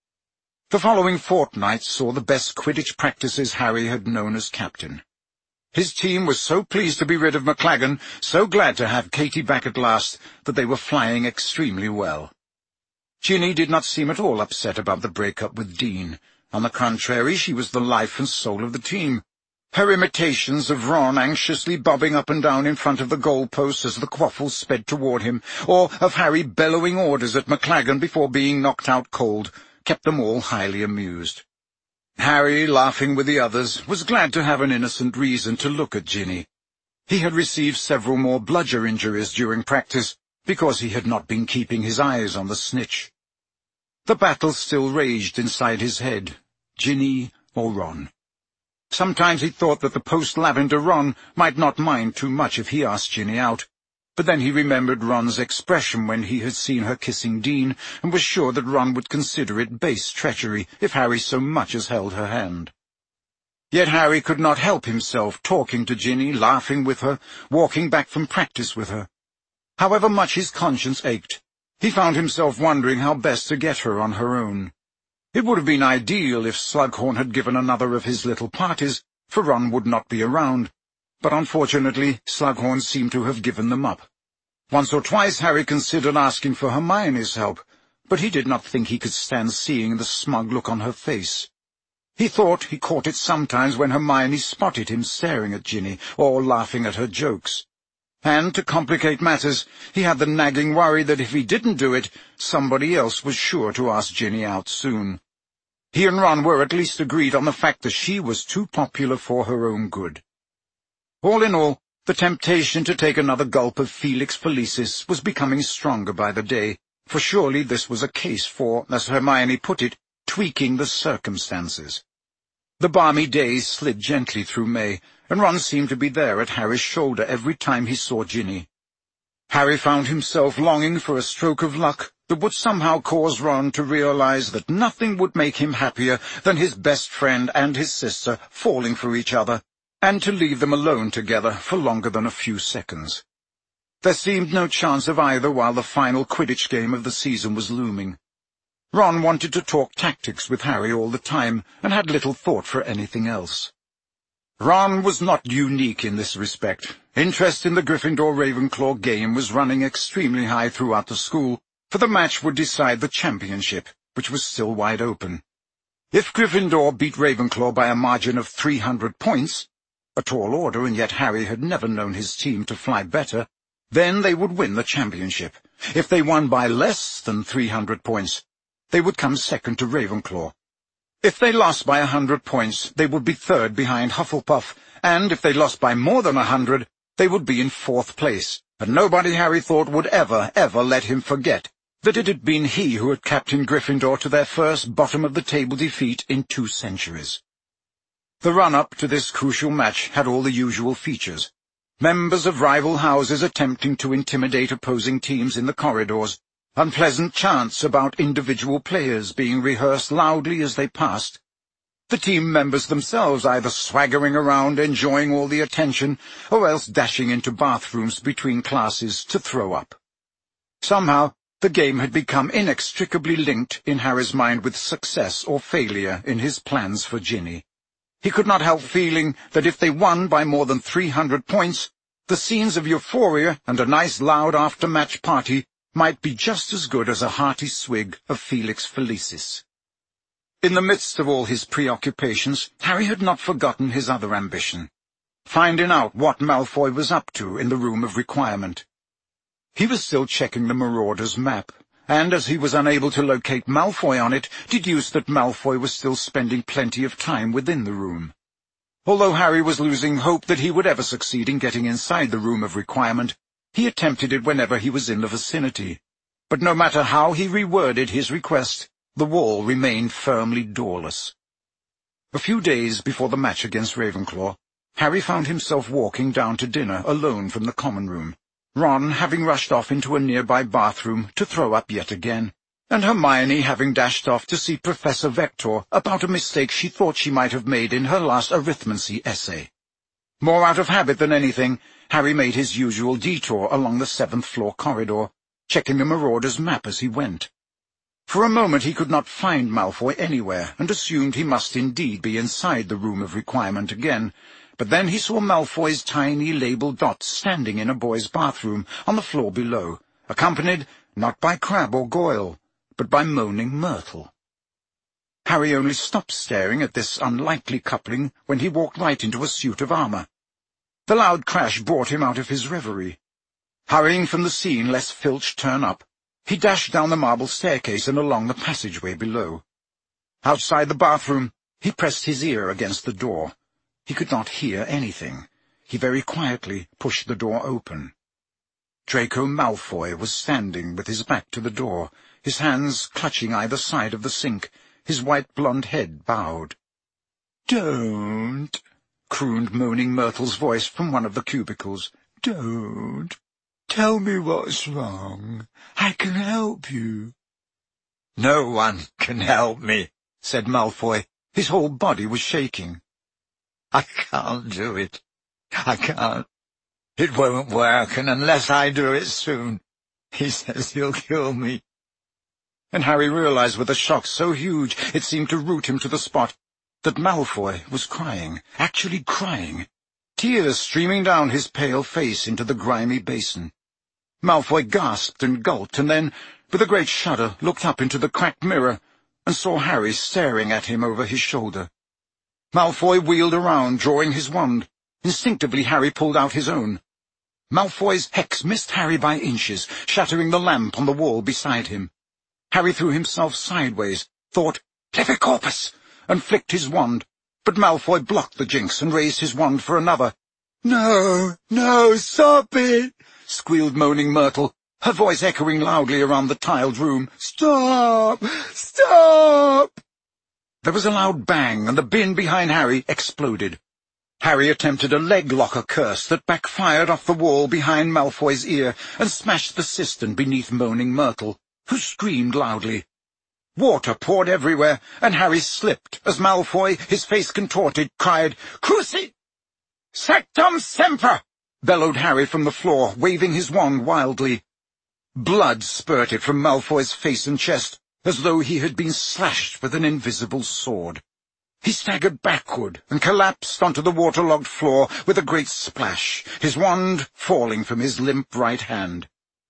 The following fortnight saw the best Quidditch practices Harry had known as captain. His team was so pleased to be rid of McLaggen, so glad to have Katie back at last, that they were flying extremely well. Ginny did not seem at all upset about the break-up with Dean. On the contrary, she was the life and soul of the team. Her imitations of Ron anxiously bobbing up and down in front of the goalposts as the quaffle sped toward him, or of Harry bellowing orders at McLaggen before being knocked out cold, kept them all highly amused. Harry, laughing with the others, was glad to have an innocent reason to look at Ginny. He had received several more bludger injuries during practice, because he had not been keeping his eyes on the snitch. The battle still raged inside his head, Ginny or Ron. Sometimes he thought that the post-lavender Ron might not mind too much if he asked Ginny out, but then he remembered Ron's expression when he had seen her kissing Dean, and was sure that Ron would consider it base treachery if Harry so much as held her hand. Yet Harry could not help himself talking to Ginny, laughing with her, walking back from practice with her. However much his conscience ached, he found himself wondering how best to get her on her own. It would have been ideal if Slughorn had given another of his little parties, for Ron would not be around, but unfortunately Slughorn seemed to have given them up. Once or twice Harry considered asking for Hermione's help, but he did not think he could stand seeing the smug look on her face. He thought he caught it sometimes when Hermione spotted him staring at Ginny, or laughing at her jokes. And, to complicate matters, he had the nagging worry that if he didn't do it, somebody else was sure to ask Ginny out soon. He and Ron were at least agreed on the fact that she was too popular for her own good. All in all, the temptation to take another gulp of Felix Felicis was becoming stronger by the day, for surely this was a case for, as Hermione put it, tweaking the circumstances. The balmy days slid gently through May, and Ron seemed to be there at Harry's shoulder every time he saw Ginny. Harry found himself longing for a stroke of luck that would somehow cause Ron to realize that nothing would make him happier than his best friend and his sister falling for each other, and to leave them alone together for longer than a few seconds. There seemed no chance of either while the final Quidditch game of the season was looming. Ron wanted to talk tactics with Harry all the time, and had little thought for anything else. Ron was not unique in this respect. Interest in the Gryffindor-Ravenclaw game was running extremely high throughout the school, for the match would decide the championship, which was still wide open. If Gryffindor beat Ravenclaw by a margin of 300 points, a tall order, and yet Harry had never known his team to fly better, then they would win the championship. If they won by less than 300 points, they would come second to Ravenclaw. If they lost by 100 points, they would be third behind Hufflepuff, and if they lost by more than 100, they would be in fourth place, and nobody, Harry thought, would ever let him forget that it had been he who had captained Gryffindor to their first bottom-of-the-table defeat in 2 centuries. The run-up to this crucial match had all the usual features. Members of rival houses attempting to intimidate opposing teams in the corridors, unpleasant chants about individual players being rehearsed loudly as they passed, the team members themselves either swaggering around enjoying all the attention, or else dashing into bathrooms between classes to throw up. Somehow, the game had become inextricably linked in Harry's mind with success or failure in his plans for Ginny. He could not help feeling that if they won by more than 300 points, the scenes of euphoria and a nice loud after-match party might be just as good as a hearty swig of Felix Felicis. In the midst of all his preoccupations, Harry had not forgotten his other ambition. finding out what Malfoy was up to in the Room of Requirement. He was still checking the Marauder's map, and as he was unable to locate Malfoy on it, deduced that Malfoy was still spending plenty of time within the room. Although Harry was losing hope that he would ever succeed in getting inside the Room of Requirement, he attempted it whenever he was in the vicinity. But no matter how he reworded his request, the wall remained firmly doorless. A few days before the match against Ravenclaw, Harry found himself walking down to dinner alone from the common room, Ron having rushed off into a nearby bathroom to throw up yet again, and Hermione having dashed off to see Professor Vector about a mistake she thought she might have made in her last arithmancy essay. More out of habit than anything, Harry made his usual detour along the 7th-floor corridor, checking the Marauder's map as he went. For a moment he could not find Malfoy anywhere, and assumed he must indeed be inside the Room of Requirement again, but then he saw Malfoy's tiny labelled dots standing in a boy's bathroom on the floor below, accompanied not by Crabbe or Goyle, but by Moaning Myrtle. Harry only stopped staring at this unlikely coupling when he walked right into a suit of armour. The loud crash brought him out of his reverie. Hurrying from the scene lest Filch turn up, he dashed down the marble staircase and along the passageway below. Outside the bathroom, he pressed his ear against the door. He could not hear anything. He very quietly pushed the door open. Draco Malfoy was standing with his back to the door, his hands clutching either side of the sink, his white blonde head bowed. "Don't," crooned Moaning Myrtle's voice from one of the cubicles. "Don't. Tell me what's wrong. I can help you." "No one can help me," said Malfoy. His whole body was shaking. "I can't do it. I can't. It won't work, and unless I do it soon, he says he'll kill me." And Harry realized with a shock so huge it seemed to root him to the spot that Malfoy was crying, actually crying, tears streaming down his pale face into the grimy basin. Malfoy gasped and gulped, and then, with a great shudder, looked up into the cracked mirror and saw Harry staring at him over his shoulder. Malfoy wheeled around, drawing his wand. Instinctively Harry pulled out his own. Malfoy's hex missed Harry by inches, shattering the lamp on the wall beside him. Harry threw himself sideways, thought, "Levicorpus!" and flicked his wand, but Malfoy blocked the jinx and raised his wand for another. "No, no, stop it!" squealed Moaning Myrtle, her voice echoing loudly around the tiled room. "Stop! Stop!" There was a loud bang, and the bin behind Harry exploded. Harry attempted a leg-locker curse that backfired off the wall behind Malfoy's ear and smashed the cistern beneath Moaning Myrtle, who screamed loudly. Water poured everywhere, and Harry slipped as Malfoy, his face contorted, cried, "Cruci! Sectum Semper!" bellowed Harry from the floor, waving his wand wildly. Blood spurted from Malfoy's face and chest, as though he had been slashed with an invisible sword. He staggered backward and collapsed onto the waterlogged floor with a great splash, his wand falling from his limp right hand.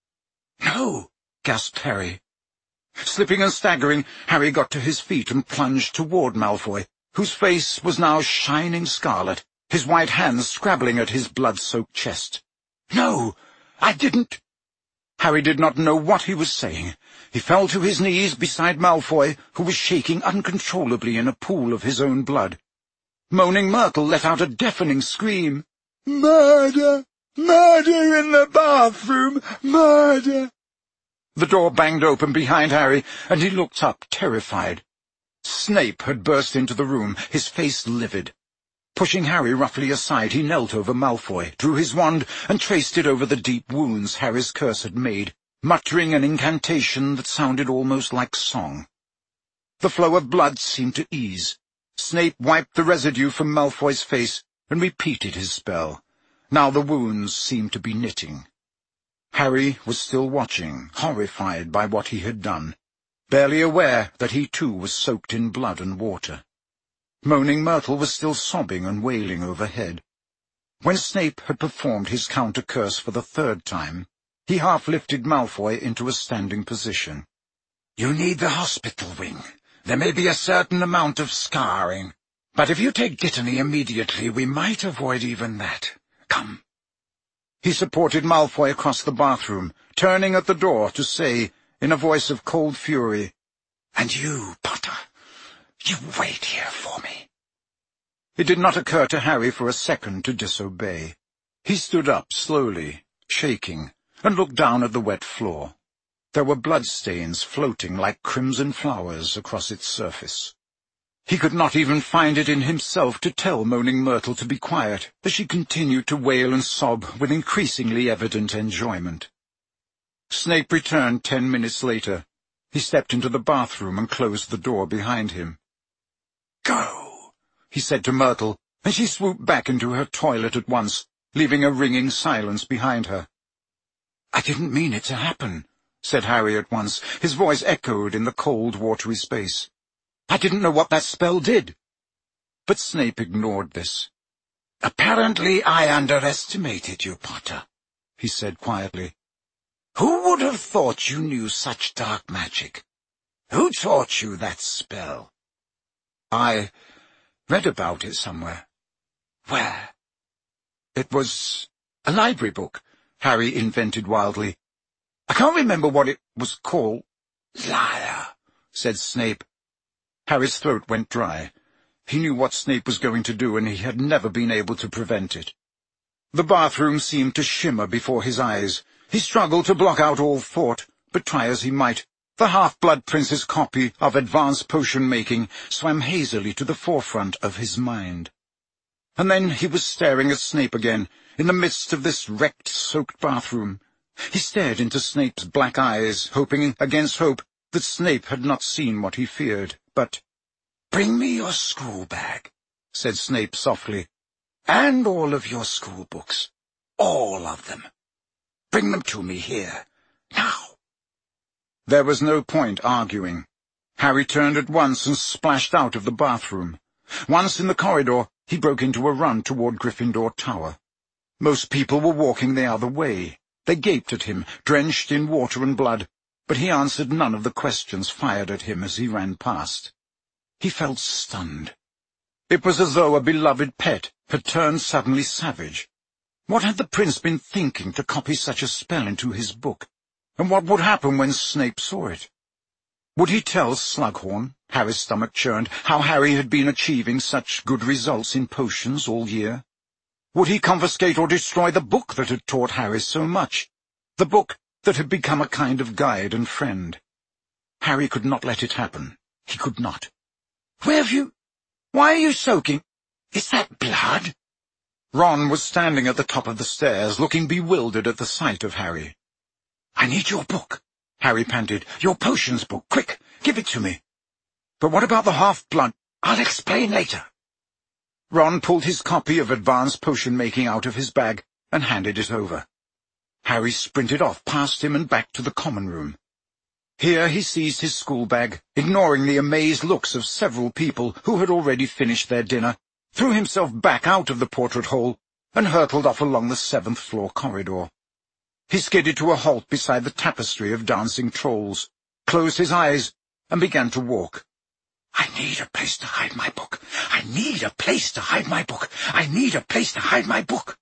"No!" gasped Harry. Slipping and staggering, Harry got to his feet and plunged toward Malfoy, whose face was now shining scarlet, his white hands scrabbling at his blood-soaked chest. "No, I didn't—" Harry did not know what he was saying. He fell to his knees beside Malfoy, who was shaking uncontrollably in a pool of his own blood. Moaning Myrtle let out a deafening scream. "Murder! Murder in the bathroom! Murder!" The door banged open behind Harry, and he looked up, terrified. Snape had burst into the room, his face livid. Pushing Harry roughly aside, he knelt over Malfoy, drew his wand, and traced it over the deep wounds Harry's curse had made, muttering an incantation that sounded almost like song. The flow of blood seemed to ease. Snape wiped the residue from Malfoy's face and repeated his spell. Now the wounds seemed to be knitting. Harry was still watching, horrified by what he had done, barely aware that he too was soaked in blood and water. Moaning Myrtle was still sobbing and wailing overhead. When Snape had performed his counter-curse for the 3rd time, he half-lifted Malfoy into a standing position. "You need the hospital wing. There may be a certain amount of scarring. But if you take Dittany immediately, we might avoid even that. Come." He supported Malfoy across the bathroom, turning at the door to say, in a voice of cold fury, "And you, Potter, you wait here for me." It did not occur to Harry for a second to disobey. He stood up slowly, shaking, and looked down at the wet floor. There were bloodstains floating like crimson flowers across its surface. He could not even find it in himself to tell Moaning Myrtle to be quiet, as she continued to wail and sob with increasingly evident enjoyment. Snape returned 10 minutes later. He stepped into the bathroom and closed the door behind him. "Go," he said to Myrtle, and she swooped back into her toilet at once, leaving a ringing silence behind her. "I didn't mean it to happen," said Harry at once. His voice echoed in the cold, watery space. "I didn't know what that spell did." But Snape ignored this. "Apparently I underestimated you, Potter," he said quietly. "Who would have thought you knew such dark magic? Who taught you that spell?" "I read about it somewhere." "Where?" "It was a library book," Harry invented wildly. "I can't remember what it was called." "Liar," said Snape. Harry's throat went dry. He knew what Snape was going to do, and he had never been able to prevent it. The bathroom seemed to shimmer before his eyes. He struggled to block out all thought, but try as he might, the Half-Blood Prince's copy of Advanced Potion-Making swam hazily to the forefront of his mind. And then he was staring at Snape again, in the midst of this wrecked, soaked bathroom. He stared into Snape's black eyes, hoping against hope that Snape had not seen what he feared. But, "Bring me your school bag," said Snape softly, "and all of your school books. All of them. Bring them to me here, now." There was no point arguing. Harry turned at once and splashed out of the bathroom. Once in the corridor, he broke into a run toward Gryffindor Tower. Most people were walking the other way. They gaped at him, drenched in water and blood, but he answered none of the questions fired at him as he ran past. He felt stunned. It was as though a beloved pet had turned suddenly savage. What had the prince been thinking to copy such a spell into his book? And what would happen when Snape saw it? Would he tell Slughorn, Harry's stomach churned, how Harry had been achieving such good results in potions all year? Would he confiscate or destroy the book that had taught Harry so much? The book that had become a kind of guide and friend. Harry could not let it happen. He could not. "Where have you... Why are you soaking? Is that blood?" Ron was standing at the top of the stairs, looking bewildered at the sight of Harry. "I need your book," Harry panted. "Your potions book. Quick, give it to me." "But what about the half-blood?" "I'll explain later." Ron pulled his copy of Advanced Potion-Making out of his bag and handed it over. Harry sprinted off past him and back to the common room. Here he seized his school bag, ignoring the amazed looks of several people who had already finished their dinner, threw himself back out of the portrait hole, and hurtled off along the 7th-floor corridor. He skidded to a halt beside the tapestry of dancing trolls, closed his eyes, and began to walk. "I need a place to hide my book. I need a place to hide my book. I need a place to hide my book."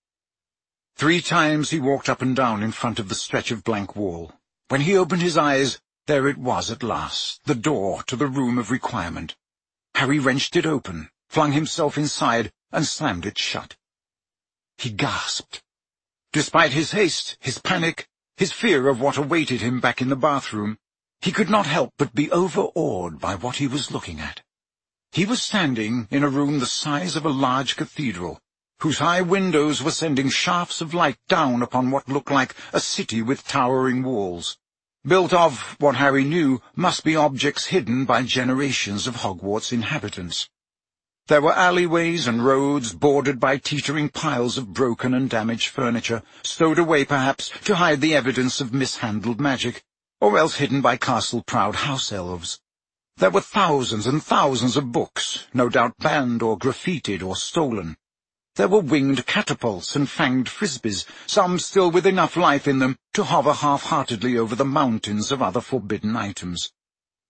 3 times he walked up and down in front of the stretch of blank wall. When he opened his eyes, there it was at last, the door to the room of requirement. Harry wrenched it open, flung himself inside, and slammed it shut. He gasped. Despite his haste, his panic, his fear of what awaited him back in the bathroom, he could not help but be overawed by what he was looking at. He was standing in a room the size of a large cathedral, whose high windows were sending shafts of light down upon what looked like a city with towering walls, built of what Harry knew must be objects hidden by generations of Hogwarts inhabitants. There were alleyways and roads bordered by teetering piles of broken and damaged furniture, stowed away perhaps to hide the evidence of mishandled magic, or else hidden by castle-proud house-elves. There were thousands and thousands of books, no doubt banned or graffitied or stolen. There were winged catapults and fanged frisbees, some still with enough life in them to hover half-heartedly over the mountains of other forbidden items.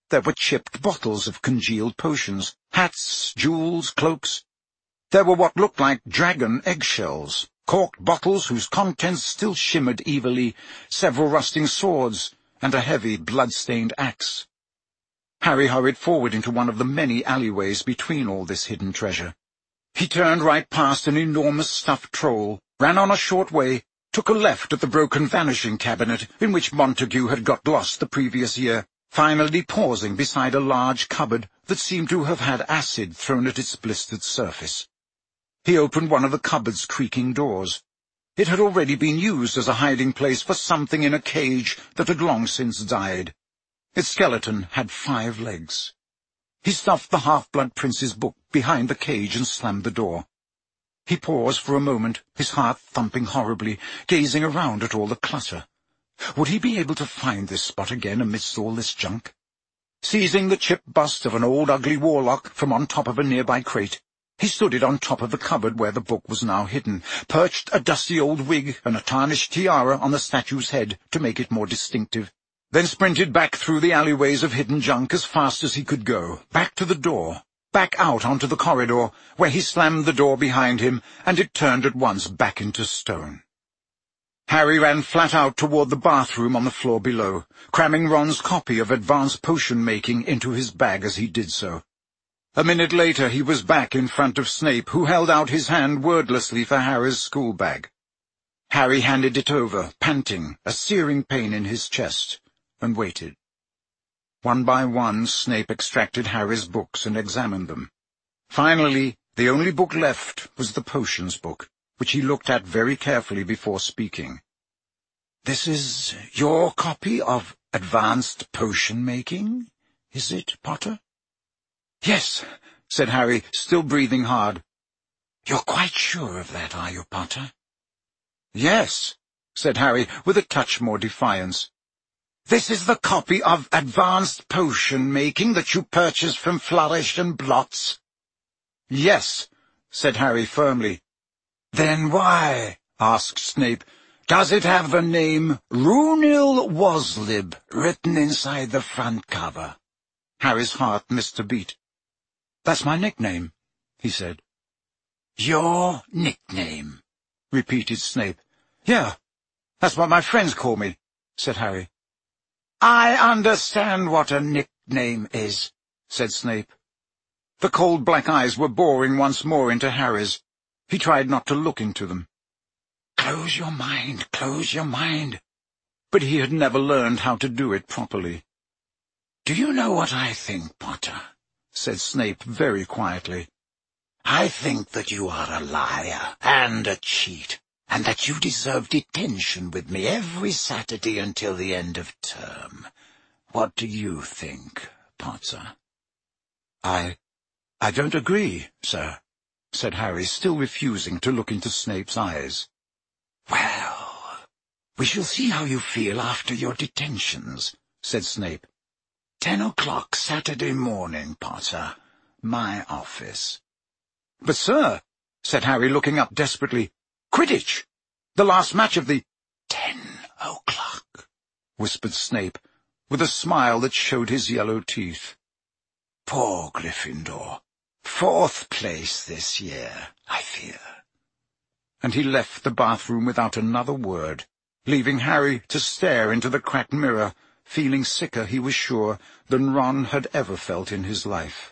There were chipped bottles of congealed potions, hats, jewels, cloaks. There were what looked like dragon eggshells, corked bottles whose contents still shimmered evilly, several rusting swords, and a heavy, blood-stained axe. Harry hurried forward into one of the many alleyways between all this hidden treasure. He turned right past an enormous stuffed troll, ran on a short way, took a left at the broken vanishing cabinet in which Montague had got lost the previous year, finally pausing beside a large cupboard that seemed to have had acid thrown at its blistered surface. He opened one of the cupboard's creaking doors. It had already been used as a hiding place for something in a cage that had long since died. Its skeleton had 5 legs. He stuffed the Half-Blood Prince's book behind the cage and slammed the door. He paused for a moment, his heart thumping horribly, gazing around at all the clutter. Would he be able to find this spot again amidst all this junk? Seizing the chipped bust of an old ugly warlock from on top of a nearby crate, he stood it on top of the cupboard where the book was now hidden, perched a dusty old wig and a tarnished tiara on the statue's head to make it more distinctive, then sprinted back through the alleyways of hidden junk as fast as he could go, back to the door, back out onto the corridor, where he slammed the door behind him, and it turned at once back into stone. Harry ran flat out toward the bathroom on the floor below, cramming Ron's copy of Advanced Potion-Making into his bag as he did so. A minute later he was back in front of Snape, who held out his hand wordlessly for Harry's school bag. Harry handed it over, panting, a searing pain in his chest, and waited. One by one Snape extracted Harry's books and examined them. Finally, the only book left was the potions book, which he looked at very carefully before speaking. "This is your copy of Advanced Potion-Making, is it, Potter?" "Yes," said Harry, still breathing hard. "You're quite sure of that, are you, Potter?" "Yes," said Harry, with a touch more defiance. "This is the copy of Advanced Potion-Making that you purchased from Flourish and Blots?" "Yes," said Harry firmly. "Then why," asked Snape, "does it have the name Runil Woslib written inside the front cover?" Harry's heart missed a beat. "That's my nickname," he said. "Your nickname?" repeated Snape. "Yeah, that's what my friends call me," said Harry. "I understand what a nickname is," said Snape. The cold black eyes were boring once more into Harry's. He tried not to look into them. Close your mind. But he had never learned how to do it properly. "Do you know what I think, Potter?" said Snape very quietly. "I think that you are a liar and a cheat, and that you deserve detention with me every Saturday until the end of term. What do you think, Potter?" I don't agree, sir," said Harry, still refusing to look into Snape's eyes. "Well, we shall see how you feel after your detentions," said Snape. 10 o'clock Saturday morning, Potter. My office." "But, sir," said Harry, looking up desperately, "Quidditch! The last match of the—" 10 o'clock, whispered Snape, with a smile that showed his yellow teeth. "Poor Gryffindor. 4th place this year, I fear." And he left the bathroom without another word, leaving Harry to stare into the cracked mirror, feeling sicker, he was sure, than Ron had ever felt in his life.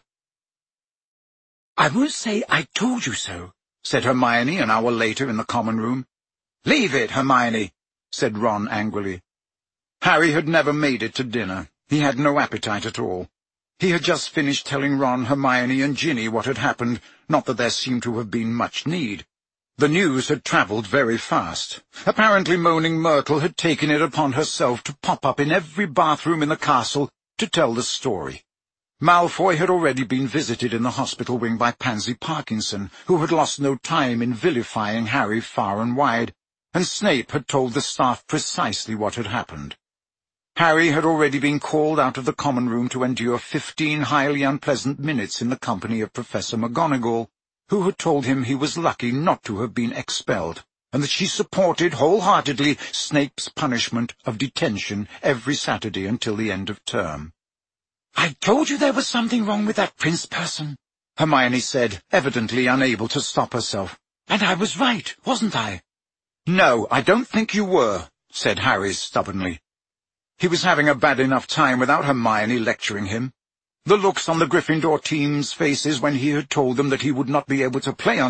"I won't say I told you so," said Hermione an hour later in the common room. "Leave it, Hermione," said Ron angrily. Harry had never made it to dinner. He had no appetite at all. He had just finished telling Ron, Hermione, and Ginny what had happened, not that there seemed to have been much need. The news had travelled very fast. Apparently Moaning Myrtle had taken it upon herself to pop up in every bathroom in the castle to tell the story. Malfoy had already been visited in the hospital wing by Pansy Parkinson, who had lost no time in vilifying Harry far and wide, and Snape had told the staff precisely what had happened. Harry had already been called out of the common room to endure 15 highly unpleasant minutes in the company of Professor McGonagall, who had told him he was lucky not to have been expelled, and that she supported wholeheartedly Snape's punishment of detention every Saturday until the end of term. I told you there was something wrong with that prince person, Hermione said, evidently unable to stop herself. And I was right, wasn't I? No, I don't think you were, said Harry stubbornly. He was having a bad enough time without Hermione lecturing him. The looks on the Gryffindor team's faces when he had told them that he would not be able to play on